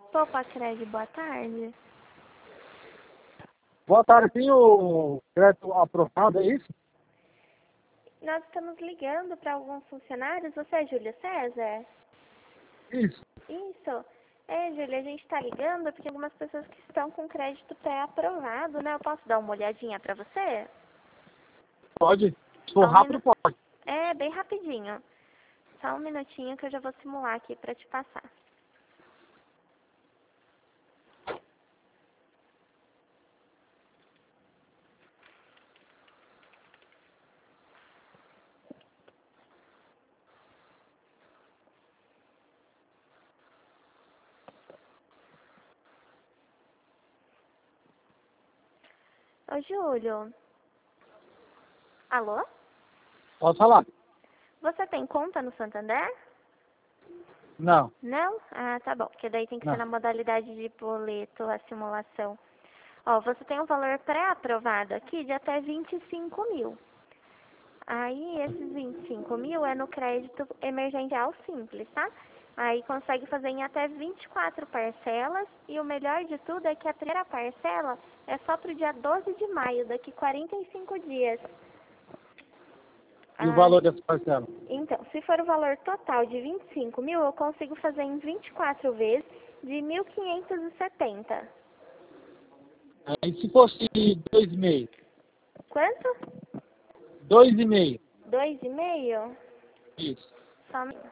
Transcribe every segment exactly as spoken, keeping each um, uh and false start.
Poupa Crédito, boa tarde. Boa tarde, tem o crédito aprovado, é isso? Nós estamos ligando para alguns funcionários. Você é Júlia César? Isso. Isso. É, Júlia, a gente está ligando porque algumas pessoas que estão com crédito pré-aprovado, né? Eu posso dar uma olhadinha para você? Pode. Se for Só um rápido, minu... pode. É, bem rapidinho. Só um minutinho que eu já vou simular aqui para te passar. Ô, Júlio. Alô? Pode falar? Você tem conta no Santander? Não, Não? Ah, tá bom. Porque daí tem que ser não. na modalidade de boleto, a simulação. Ó, você tem um valor pré-aprovado aqui de até vinte e cinco mil. Aí, esses vinte e cinco mil é no crédito emergencial simples, tá? Aí consegue fazer em até vinte e quatro parcelas. E o melhor de tudo é que a primeira parcela é só pro dia doze de maio, daqui quarenta e cinco dias. E o Ah, valor dessa parcela? então, se for o valor total de vinte e cinco mil, eu consigo fazer em vinte e quatro vezes de mil quinhentos e setenta. E se fosse dois e meio? Quanto? Dois e meio. Dois e meio? Isso. Só um minuto.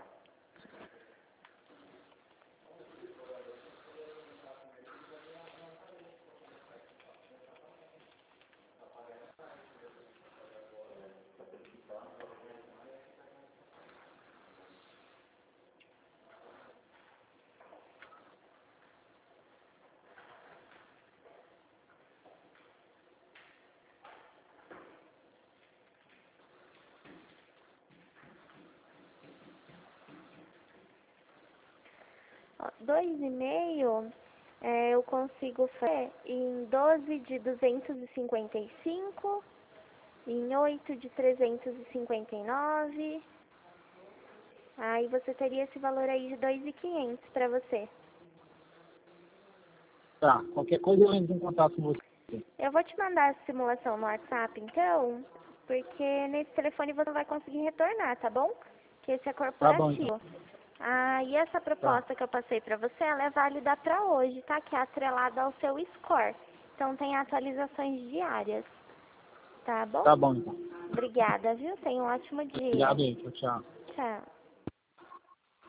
Ó, dois e meio, é, eu consigo fazer em doze de duzentos e cinquenta e cinco, em oito de trezentos e cinquenta e nove. Aí você teria esse valor aí de dois mil e quinhentos para você. Tá. Qualquer coisa eu entro em contato com você. Eu vou te mandar a simulação no WhatsApp, então, porque nesse telefone você não vai conseguir retornar, tá bom? Que esse é Tá bom, então. corporativo. Ah, e essa Tá. proposta que eu passei pra você, ela é válida pra hoje, tá? Que é atrelada ao seu score. Então tem atualizações diárias, tá bom? Tá bom, então. Obrigada, viu? Tenha um ótimo dia. Obrigado aí. Tchau, tchau. Tchau.